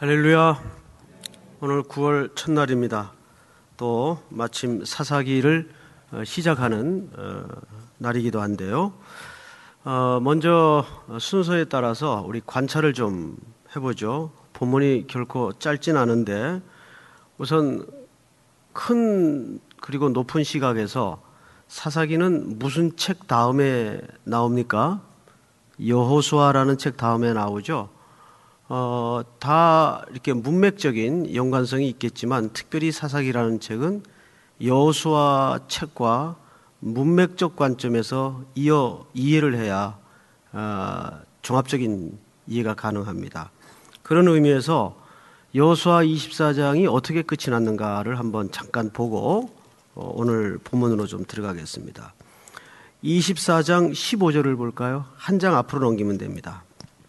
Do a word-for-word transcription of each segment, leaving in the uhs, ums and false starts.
할렐루야. 오늘 구월 첫날입니다. 또 마침 사사기를 시작하는 날이기도 한데요. 먼저 순서에 따라서 우리 관찰을 좀 해보죠. 본문이 결코 짧진 않은데 우선 큰 그리고 높은 시각에서 사사기는 무슨 책 다음에 나옵니까? 여호수아라는 책 다음에 나오죠. 어, 다 이렇게 문맥적인 연관성이 있겠지만 특별히 사사기라는 책은 여호수아 책과 문맥적 관점에서 이어 이해를 해야 어, 종합적인 이해가 가능합니다. 그런 의미에서 여호수아 이십사 장이 어떻게 끝이 났는가를 한번 잠깐 보고 어, 오늘 본문으로 좀 들어가겠습니다. 이십사 장 십오 절을 볼까요? 한 장 앞으로 넘기면 됩니다.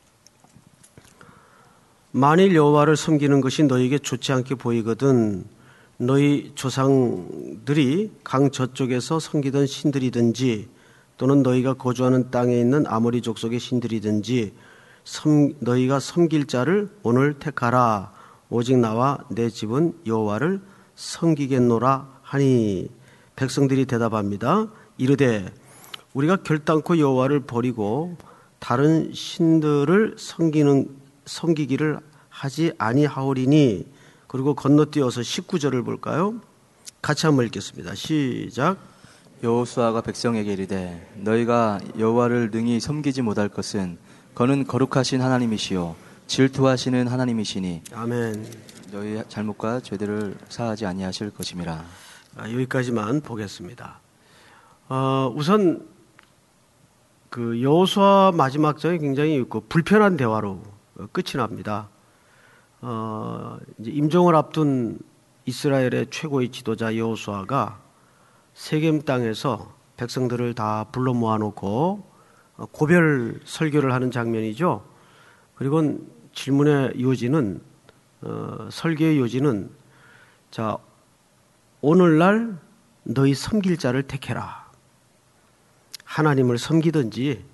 만일 여호와를 섬기는 것이 너희에게 좋지 않게 보이거든 너희 조상들이 강 저쪽에서 섬기던 신들이든지 또는 너희가 거주하는 땅에 있는 아모리 족속의 신들이든지 섬, 너희가 섬길 자를 오늘 택하라. 오직 나와 내 집은 여호와를 섬기겠노라 하니 백성들이 대답합니다. 이르되 우리가 결단코 여호와를 버리고 다른 신들을 섬기는 섬기기를 하지 아니하오리니. 그리고 건너뛰어서 십구 절을 볼까요? 같이 한번 읽겠습니다. 시작. 여호수아가 백성에게 이르되 너희가 여호와를 능히 섬기지 못할 것은 그는 거룩하신 하나님이시요 질투하시는 하나님이시니 아멘. 너희 잘못과 죄들을 사하지 아니하실 것임이라. 아, 여기까지만 보겠습니다. 어, 우선 그 여호수아 마지막 장이 굉장히 그 불편한 대화로 끝이 납니다. 어, 이제 임종을 앞둔 이스라엘의 최고의 지도자 여호수아가 세겜 땅에서 백성들을 다 불러 모아놓고 고별 설교를 하는 장면이죠. 그리고 질문의 요지는 어, 설교의 요지는 자 오늘날 너희 섬길 자를 택해라. 하나님을 섬기든지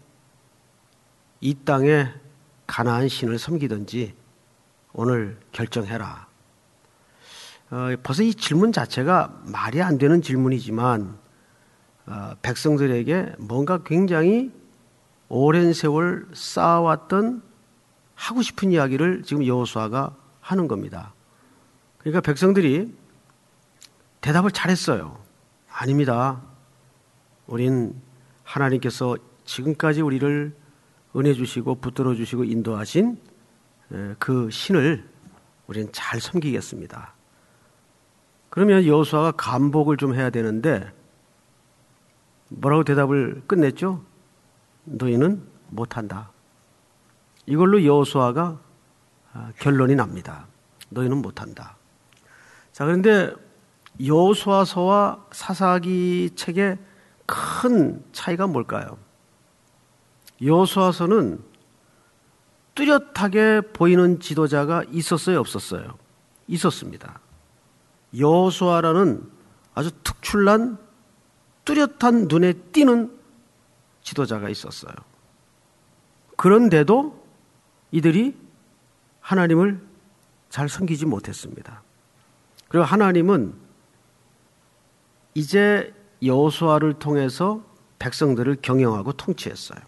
이 땅에 가나안 신을 섬기든지 오늘 결정해라. 어, 벌써 이 질문 자체가 말이 안 되는 질문이지만 어, 백성들에게 뭔가 굉장히 오랜 세월 쌓아왔던 하고 싶은 이야기를 지금 여호수아가 하는 겁니다. 그러니까 백성들이 대답을 잘했어요. 아닙니다. 우린 하나님께서 지금까지 우리를 은혜 주시고 붙들어 주시고 인도하신 그 신을 우리는 잘 섬기겠습니다. 그러면 여호수아가 감복을 좀 해야 되는데 뭐라고 대답을 끝냈죠? 너희는 못한다. 이걸로 여호수아가 결론이 납니다. 너희는 못한다. 자, 그런데 여호수아서와 사사기 책의 큰 차이가 뭘까요? 여호수아서는 뚜렷하게 보이는 지도자가 있었어요, 없었어요? 있었습니다. 여호수아라는 아주 특출난 뚜렷한 눈에 띄는 지도자가 있었어요. 그런데도 이들이 하나님을 잘 섬기지 못했습니다. 그리고 하나님은 이제 여호수아를 통해서 백성들을 경영하고 통치했어요.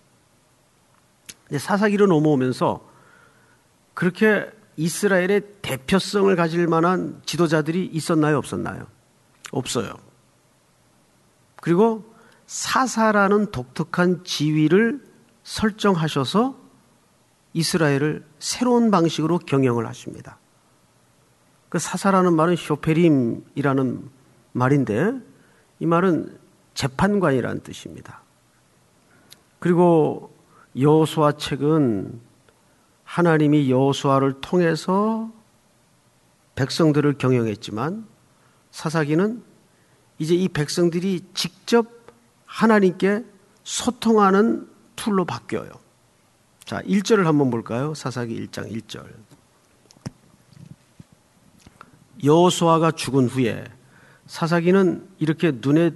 사사기로 넘어오면서 그렇게 이스라엘의 대표성을 가질 만한 지도자들이 있었나요, 없었나요? 없어요. 그리고 사사라는 독특한 지위를 설정하셔서 이스라엘을 새로운 방식으로 경영을 하십니다. 그 사사라는 말은 쇼페림이라는 말인데 이 말은 재판관이라는 뜻입니다. 그리고 여호수아 책은 하나님이 여호수아를 통해서 백성들을 경영했지만 사사기는 이제 이 백성들이 직접 하나님께 소통하는 툴로 바뀌어요. 자, 일 절을 한번 볼까요? 사사기 일 장 일 절. 여호수아가 죽은 후에 사사기는 이렇게 눈에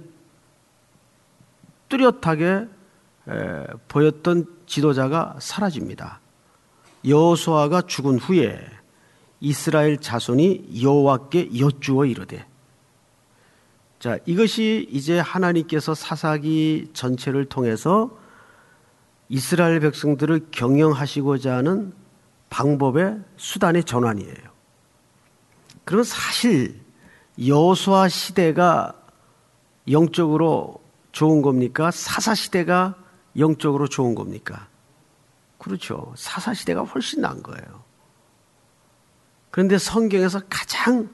뚜렷하게 에, 보였던 지도자가 사라집니다. 여호수아가 죽은 후에 이스라엘 자손이 여호와께 여쭈어 이르되. 자, 이것이 이제 하나님께서 사사기 전체를 통해서 이스라엘 백성들을 경영하시고자 하는 방법의 수단의 전환이에요. 그러면 사실 여호수아 시대가 영적으로 좋은 겁니까? 사사 시대가 영적으로 좋은 겁니까? 그렇죠. 사사 시대가 훨씬 나은 거예요. 그런데 성경에서 가장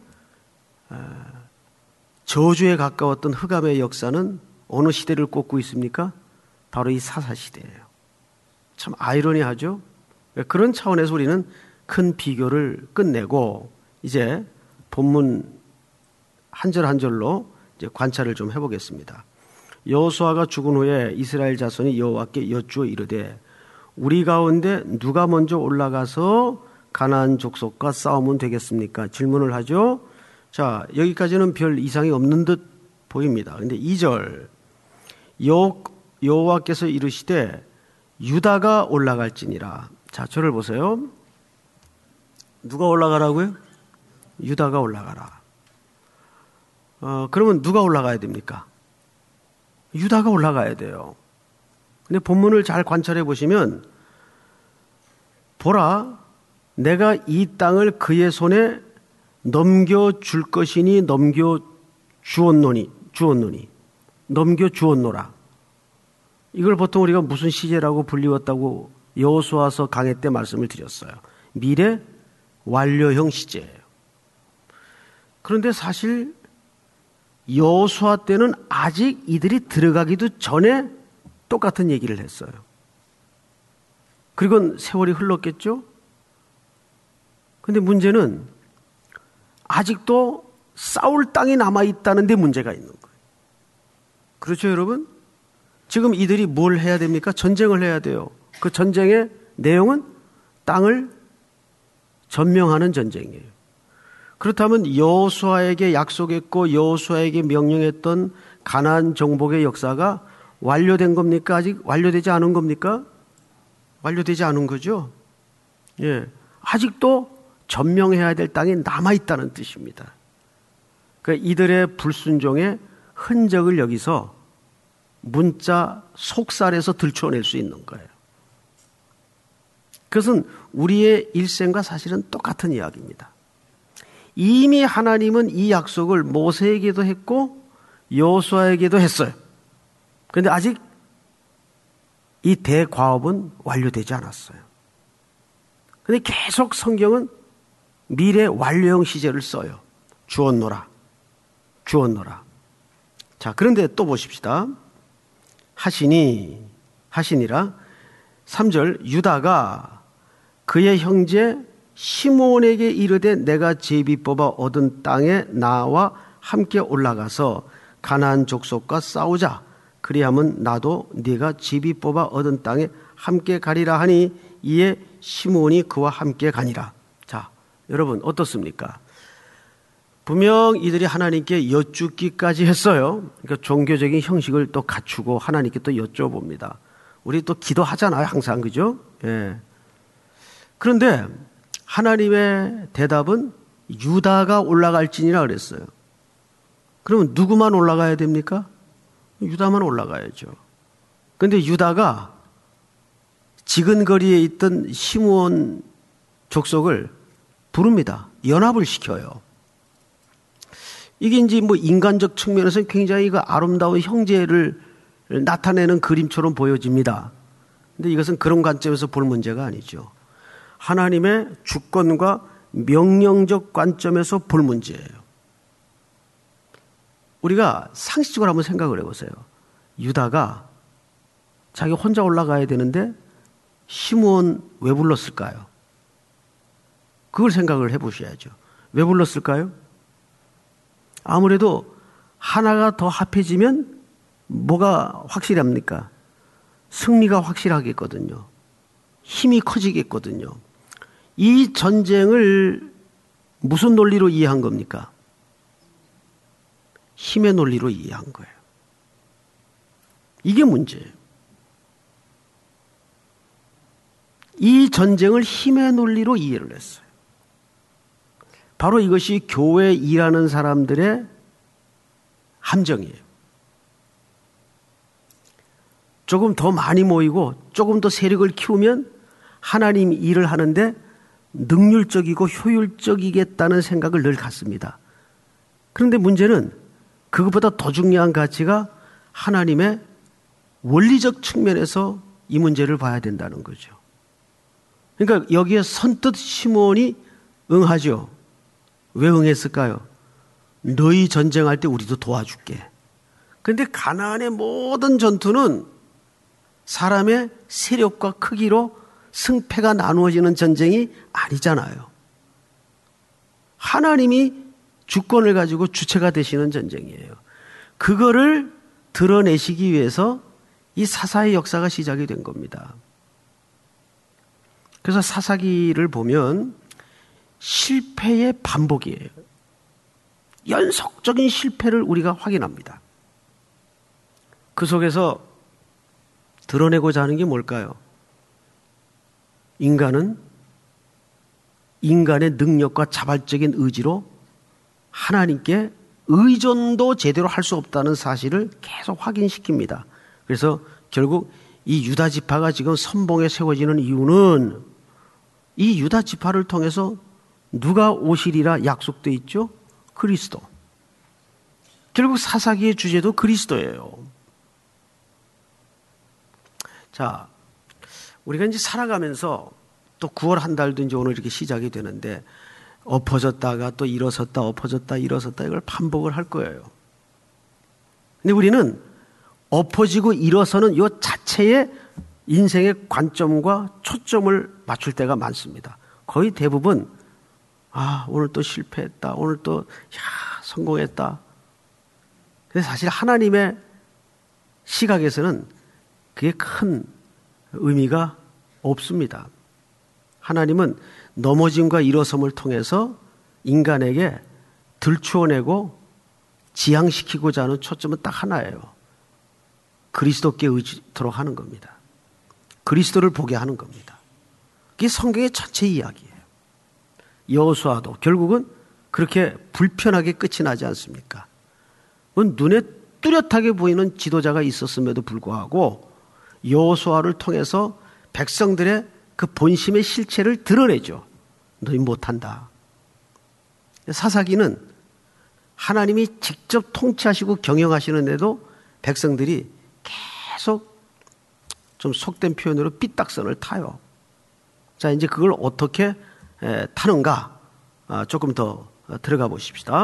저주에 가까웠던 흑암의 역사는 어느 시대를 꼽고 있습니까? 바로 이 사사 시대예요. 참 아이러니하죠? 그런 차원에서 우리는 큰 비교를 끝내고 이제 본문 한 절 한 절로 이제 관찰을 좀 해보겠습니다. 여호수아가 죽은 후에 이스라엘 자손이 여호와께 여쭈어 이르되 우리 가운데 누가 먼저 올라가서 가나안 족속과 싸우면 되겠습니까? 질문을 하죠. 자, 여기까지는 별 이상이 없는 듯 보입니다. 그런데 이 절 여, 여호와께서 이르시되 유다가 올라갈지니라. 자, 저를 보세요. 누가 올라가라고요? 유다가 올라가라. 어, 그러면 누가 올라가야 됩니까? 유다가 올라가야 돼요. 근데 본문을 잘 관찰해 보시면 보라, 내가 이 땅을 그의 손에 넘겨줄 것이니 넘겨주었노니 주었노니 넘겨주었노라. 이걸 보통 우리가 무슨 시제라고 불리웠다고 여호수아서 강해 때 말씀을 드렸어요. 미래 완료형 시제예요. 그런데 사실 여호수아 때는 아직 이들이 들어가기도 전에 똑같은 얘기를 했어요. 그리고 세월이 흘렀겠죠? 근데 문제는 아직도 싸울 땅이 남아있다는 데 문제가 있는 거예요. 그렇죠, 여러분? 지금 이들이 뭘 해야 됩니까? 전쟁을 해야 돼요. 그 전쟁의 내용은 땅을 점령하는 전쟁이에요. 그렇다면 여호수아에게 약속했고 여호수아에게 명령했던 가나안 정복의 역사가 완료된 겁니까? 아직 완료되지 않은 겁니까? 완료되지 않은 거죠. 예, 아직도 점령해야 될 땅이 남아있다는 뜻입니다. 그러니까 이들의 불순종의 흔적을 여기서 문자 속살에서 들춰낼 수 있는 거예요. 그것은 우리의 일생과 사실은 똑같은 이야기입니다. 이미 하나님은 이 약속을 모세에게도 했고 여호수아에게도 했어요. 그런데 아직 이 대과업은 완료되지 않았어요. 그런데 계속 성경은 미래 완료형 시제를 써요. 주었노라. 주었노라. 자, 그런데 또 보십시다. 하시니, 하시니라. 삼 절, 유다가 그의 형제 시므온에게 이르되 내가 제비 뽑아 얻은 땅에 나와 함께 올라가서 가나안 족속과 싸우자. 그리하면 나도 네가 제비 뽑아 얻은 땅에 함께 가리라 하니 이에 시므온이 그와 함께 가니라. 자, 여러분 어떻습니까? 분명 이들이 하나님께 여쭙기까지 했어요. 그러니까 종교적인 형식을 또 갖추고 하나님께 또 여쭤봅니다. 우리 또 기도하잖아요, 항상. 그죠? 예. 그런데 하나님의 대답은 유다가 올라갈지니라 그랬어요. 그러면 누구만 올라가야 됩니까? 유다만 올라가야죠. 그런데 유다가 지근거리에 있던 시므온 족속을 부릅니다. 연합을 시켜요. 이게 이제 뭐 인간적 측면에서 굉장히 그 아름다운 형제를 나타내는 그림처럼 보여집니다. 근데 이것은 그런 관점에서 볼 문제가 아니죠. 하나님의 주권과 명령적 관점에서 볼 문제예요. 우리가 상식적으로 한번 생각을 해보세요. 유다가 자기 혼자 올라가야 되는데 시므온 왜 불렀을까요? 그걸 생각을 해보셔야죠. 왜 불렀을까요? 아무래도 하나가 더 합해지면 뭐가 확실합니까? 승리가 확실하겠거든요. 힘이 커지겠거든요. 이 전쟁을 무슨 논리로 이해한 겁니까? 힘의 논리로 이해한 거예요. 이게 문제예요. 이 전쟁을 힘의 논리로 이해를 했어요. 바로 이것이 교회에 일하는 사람들의 함정이에요. 조금 더 많이 모이고 조금 더 세력을 키우면 하나님 일을 하는데 능률적이고 효율적이겠다는 생각을 늘 갖습니다. 그런데 문제는 그것보다 더 중요한 가치가 하나님의 원리적 측면에서 이 문제를 봐야 된다는 거죠. 그러니까 여기에 선뜻 시므온이 응하죠. 왜 응했을까요? 너희 전쟁할 때 우리도 도와줄게. 그런데 가나안의 모든 전투는 사람의 세력과 크기로 승패가 나누어지는 전쟁이 아니잖아요. 하나님이 주권을 가지고 주체가 되시는 전쟁이에요. 그거를 드러내시기 위해서 이 사사의 역사가 시작이 된 겁니다. 그래서 사사기를 보면 실패의 반복이에요. 연속적인 실패를 우리가 확인합니다. 그 속에서 드러내고자 하는 게 뭘까요? 인간은 인간의 능력과 자발적인 의지로 하나님께 의존도 제대로 할 수 없다는 사실을 계속 확인시킵니다. 그래서 결국 이 유다 지파가 지금 선봉에 세워지는 이유는 이 유다 지파를 통해서 누가 오시리라 약속되어 있죠? 그리스도. 결국 사사기의 주제도 그리스도예요. 자, 우리가 이제 살아가면서 또 구월 한 달도 이제 오늘 이렇게 시작이 되는데 엎어졌다가 또 일어섰다 엎어졌다 일어섰다 이걸 반복을 할 거예요. 근데 우리는 엎어지고 일어서는 이 자체의 인생의 관점과 초점을 맞출 때가 많습니다. 거의 대부분 아 오늘 또 실패했다. 오늘 또 야, 성공했다. 근데 사실 하나님의 시각에서는 그게 큰 의미가 없습니다. 하나님은 넘어짐과 일어섬을 통해서 인간에게 들추어내고 지향시키고자 하는 초점은 딱 하나예요. 그리스도께 의지토록 하는 겁니다. 그리스도를 보게 하는 겁니다. 그게 성경의 전체 이야기예요. 여호수아도 결국은 그렇게 불편하게 끝이 나지 않습니까? 눈에 뚜렷하게 보이는 지도자가 있었음에도 불구하고 여호수아를 통해서 백성들의 그 본심의 실체를 드러내죠. 너희 못한다. 사사기는 하나님이 직접 통치하시고 경영하시는데도 백성들이 계속 좀 속된 표현으로 삐딱선을 타요. 자, 이제 그걸 어떻게 타는가 조금 더 들어가 보십시다.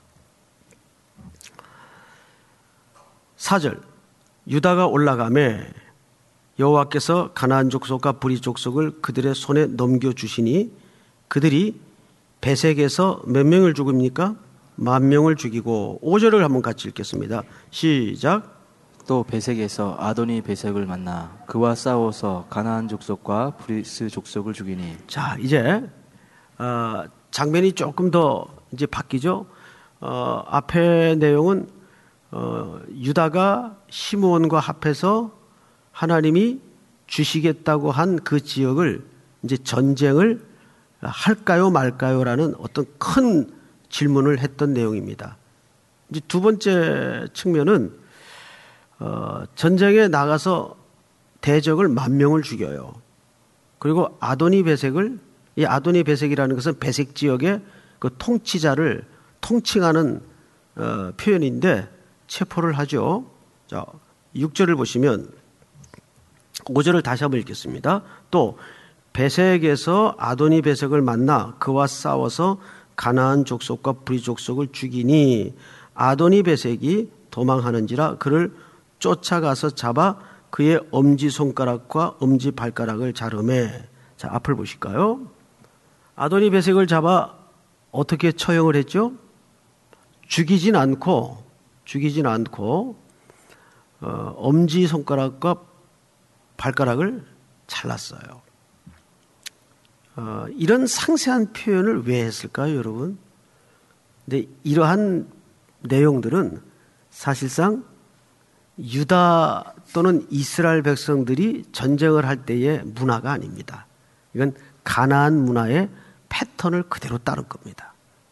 사 절 유다가 올라가매 여호와께서 가나안 족속과 브리 족속을 그들의 손에 넘겨주시니 그들이 베색에서 몇 명을 죽입니까? 만 명을 죽이고 오 절을 한번 같이 읽겠습니다. 시작. 또 베색에서 아도니 베색을 만나 그와 싸워서 가나안 족속과 브리스 족속을 죽이니. 자, 이제 어, 장면이 조금 더 이제 바뀌죠. 어, 앞의 내용은 어, 유다가 시므온과 합해서 하나님이 주시겠다고 한 그 지역을 이제 전쟁을 할까요 말까요라는 어떤 큰 질문을 했던 내용입니다. 이제 두 번째 측면은 어, 전쟁에 나가서 대적을 만 명을 죽여요. 그리고 아도니 베색을 이 아도니 베색이라는 것은 베색 지역의 그 통치자를 통칭하는 어, 표현인데 체포를 하죠. 자, 육 절을 보시면 오 절을 다시 한번 읽겠습니다. 또 베색에서 아도니 베색을 만나 그와 싸워서 가나안 족속과 브리 족속을 죽이니 아도니 베색이 도망하는지라 그를 쫓아가서 잡아 그의 엄지손가락과 엄지발가락을 자르매. 자, 앞을 보실까요? 아도니 베색을 잡아 어떻게 처형을 했죠? 죽이진 않고 죽이진 않고 어, 엄지손가락과 발가락을 잘랐어요. 어, 이런 상세한 표현을 왜 했을까요, 여러분? 근데 이러한 내용들은 사실상 유다 또는 이스라엘 백성들이 전쟁을 할 때의 문화가 아닙니다. 이건 가나안 문화의 패턴을 그대로 따른 겁니다.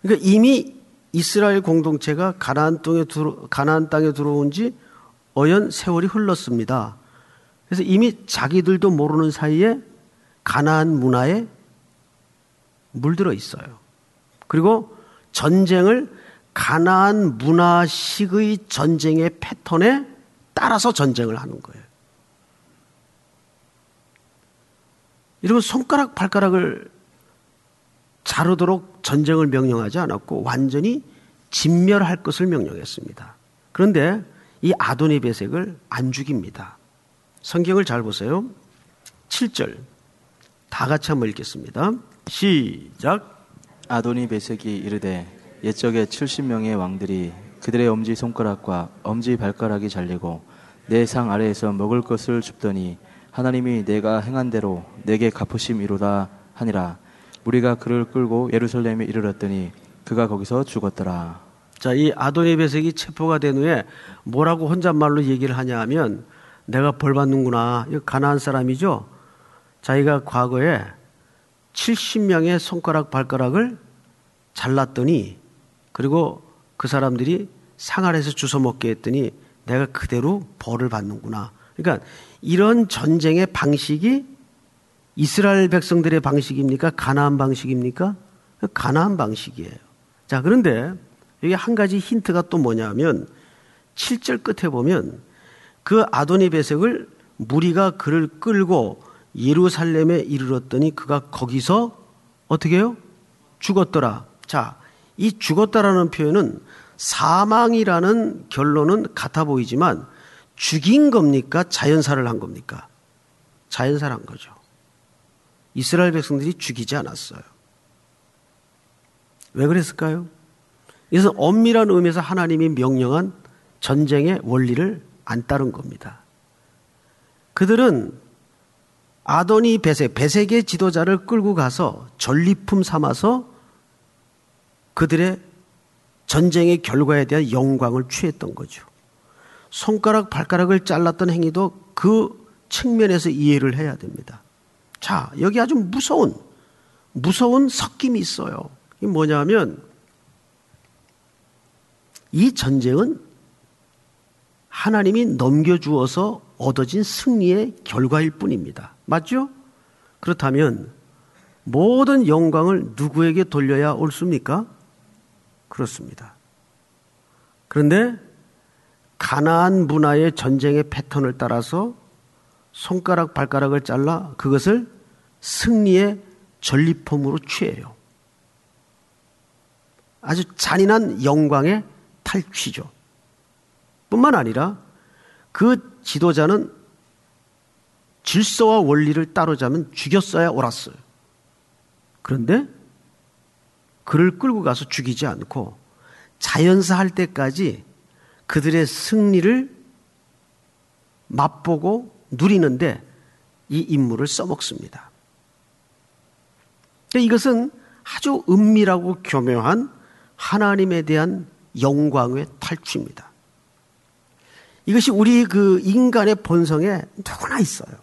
그러니까 이미 이스라엘 공동체가 가나안 땅에 들어 가나안 땅에 들어온 지 어연 세월이 흘렀습니다. 그래서 이미 자기들도 모르는 사이에 가나안 문화에 물들어 있어요. 그리고 전쟁을 가나안 문화식의 전쟁의 패턴에 따라서 전쟁을 하는 거예요. 이러면 손가락 발가락을 자르도록 전쟁을 명령하지 않았고 완전히 진멸할 것을 명령했습니다. 그런데 이 아도니베섹을 안 죽입니다. 성경을 잘 보세요. 칠 절 다 같이 한번 읽겠습니다. 시작. 아도니베섹이 이르되 옛적에 칠십 명의 왕들이 그들의 엄지 손가락과 엄지 발가락이 잘리고 내 상 아래에서 먹을 것을 줍더니 하나님이 내가 행한 대로 내게 갚으심이로다 하니라. 우리가 그를 끌고 예루살렘에 이르렀더니 그가 거기서 죽었더라. 자, 이 아도니베섹이 체포가 된 후에 뭐라고 혼잣말로 얘기를 하냐 하면 내가 벌 받는구나. 이거 가나안 사람이죠. 자기가 과거에 칠십 명의 손가락 발가락을 잘랐더니 그리고 그 사람들이 상 아래에서 주워 먹게 했더니 내가 그대로 벌을 받는구나. 그러니까 이런 전쟁의 방식이 이스라엘 백성들의 방식입니까? 가나안 방식입니까? 가나안 방식이에요. 자, 그런데 여기 한 가지 힌트가 또 뭐냐면 칠 절 끝에 보면 그 아도니베섹을 무리가 그를 끌고 예루살렘에 이르렀더니 그가 거기서 어떻게 해요? 죽었더라. 자, 이 죽었다라는 표현은 사망이라는 결론은 같아 보이지만 죽인 겁니까? 자연사를 한 겁니까? 자연사를 한 거죠. 이스라엘 백성들이 죽이지 않았어요. 왜 그랬을까요? 그래서 엄밀한 의미에서 하나님이 명령한 전쟁의 원리를 안 따른 겁니다. 그들은 아도니 베섹, 베섹의 지도자를 끌고 가서 전리품 삼아서 그들의 전쟁의 결과에 대한 영광을 취했던 거죠. 손가락, 발가락을 잘랐던 행위도 그 측면에서 이해를 해야 됩니다. 자, 여기 아주 무서운, 무서운 섞임이 있어요. 이게 뭐냐면 이 전쟁은 하나님이 넘겨주어서 얻어진 승리의 결과일 뿐입니다. 맞죠? 그렇다면 모든 영광을 누구에게 돌려야 옳습니까? 그렇습니다. 그런데 가나안 문화의 전쟁의 패턴을 따라서 손가락 발가락을 잘라 그것을 승리의 전리품으로 취해요. 아주 잔인한 영광의 탈취죠. 뿐만 아니라 그 지도자는 질서와 원리를 따르자면 죽였어야 옳았어요. 그런데 그를 끌고 가서 죽이지 않고 자연사 할 때까지 그들의 승리를 맛보고 누리는데 이 인물을 써먹습니다. 이것은 아주 은밀하고 교묘한 하나님에 대한 영광의 탈취입니다. 이것이 우리 그 인간의 본성에 누구나 있어요.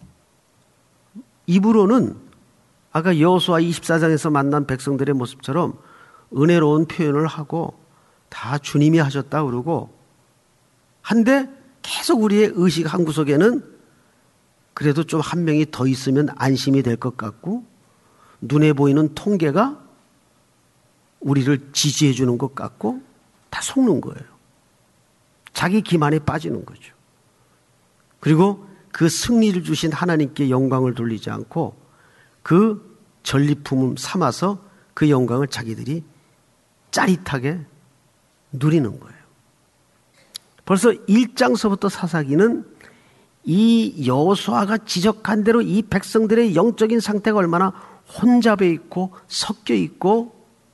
입으로는 아까 여호수아 이십사 장에서 만난 백성들의 모습처럼 은혜로운 표현을 하고 다 주님이 하셨다 그러고 한데 계속 우리의 의식 한 구석에는 그래도 좀 한 명이 더 있으면 안심이 될 것 같고 눈에 보이는 통계가 우리를 지지해 주는 것 같고 다 속는 거예요. 자기 기만에 빠지는 거죠. 그리고 그 승리를 주신 하나님께 영광을 돌리지 않고 그 전리품을 삼아서 그 영광을 자기들이 짜릿하게 누리는 거예요. 벌써 일 장서부터 사사기는 이 여호수아가 지적한 대로 이 백성들의 영적인 상태가 얼마나 혼잡해 있고 섞여 있고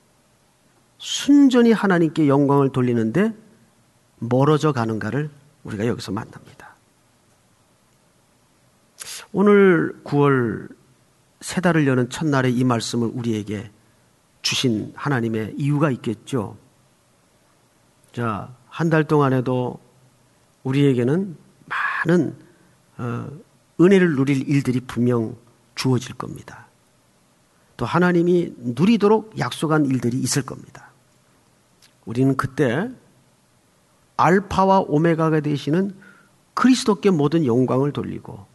순전히 하나님께 영광을 돌리는데 멀어져 가는가를 우리가 여기서 만납니다. 오늘 구월 새 달을 여는 첫날에 이 말씀을 우리에게 주신 하나님의 이유가 있겠죠. 자, 한 달 동안에도 우리에게는 많은 어, 은혜를 누릴 일들이 분명 주어질 겁니다. 또 하나님이 누리도록 약속한 일들이 있을 겁니다. 우리는 그때 알파와 오메가가 되시는 그리스도께 모든 영광을 돌리고,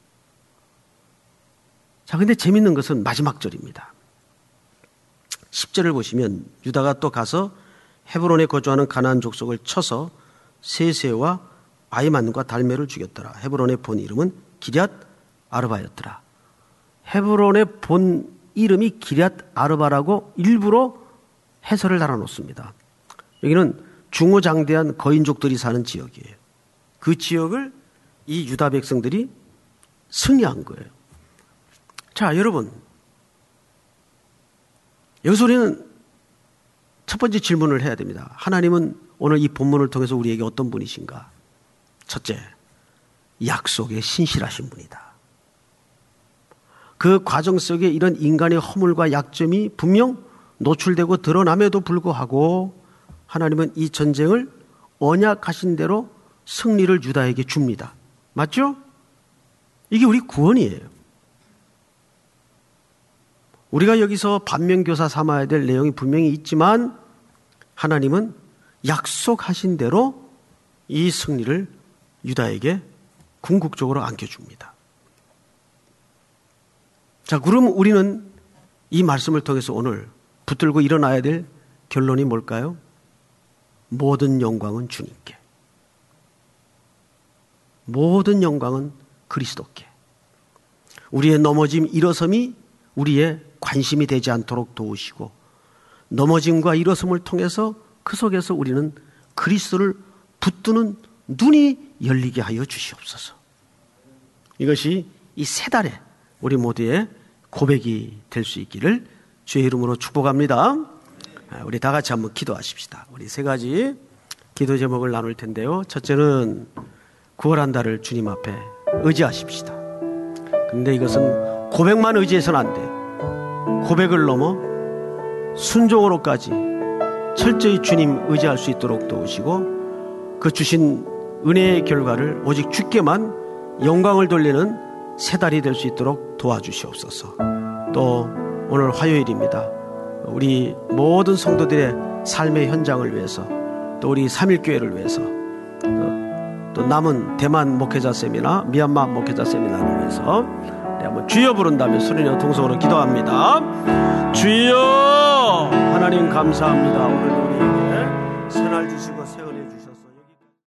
자, 근데 재밌는 것은 마지막 절입니다. 십 절을 보시면 유다가 또 가서 헤브론에 거주하는 가나안 족속을 쳐서 세세와 아이만과 달메를 죽였더라. 헤브론의 본 이름은 기럇 아르바였더라. 헤브론의 본 이름이 기럇 아르바라고 일부러 해설을 달아놓습니다. 여기는 중후장대한 거인족들이 사는 지역이에요. 그 지역을 이 유다 백성들이 승리한 거예요. 자, 여러분, 여기서 우리는 첫 번째 질문을 해야 됩니다. 하나님은 오늘 이 본문을 통해서 우리에게 어떤 분이신가? 첫째, 약속에 신실하신 분이다. 그 과정 속에 이런 인간의 허물과 약점이 분명 노출되고 드러남에도 불구하고 하나님은 이 전쟁을 언약하신 대로 승리를 유다에게 줍니다. 맞죠? 이게 우리 구원이에요. 우리가 여기서 반면교사 삼아야 될 내용이 분명히 있지만 하나님은 약속하신 대로 이 승리를 유다에게 궁극적으로 안겨줍니다. 자, 그럼 우리는 이 말씀을 통해서 오늘 붙들고 일어나야 될 결론이 뭘까요? 모든 영광은 주님께, 모든 영광은 그리스도께, 우리의 넘어짐 일어섬이 우리의 관심이 되지 않도록 도우시고, 넘어짐과 일어섬을 통해서 그 속에서 우리는 그리스도를 붙드는 눈이 열리게 하여 주시옵소서. 이것이 이 세 달에 우리 모두의 고백이 될 수 있기를 주의 이름으로 축복합니다. 우리 다 같이 한번 기도하십시다. 우리 세 가지 기도 제목을 나눌 텐데요. 첫째는 구원한 달을 주님 앞에 의지하십시다. 그런데 이것은 고백만 의지해서는 안 돼요. 고백을 넘어 순종으로까지 철저히 주님 의지할 수 있도록 도우시고, 그 주신 은혜의 결과를 오직 주께만 영광을 돌리는 세 달이 될 수 있도록 도와주시옵소서. 또 오늘 화요일입니다. 우리 모든 성도들의 삶의 현장을 위해서, 또 우리 삼일교회를 위해서, 또, 또 남은 대만 목회자 세미나, 미얀마 목회자 세미나를 위해서 한번 주여 부른다면 소리내어 통성으로 기도합니다. 주여! 하나님 감사합니다. 오늘 우리에게 새날 주시고 새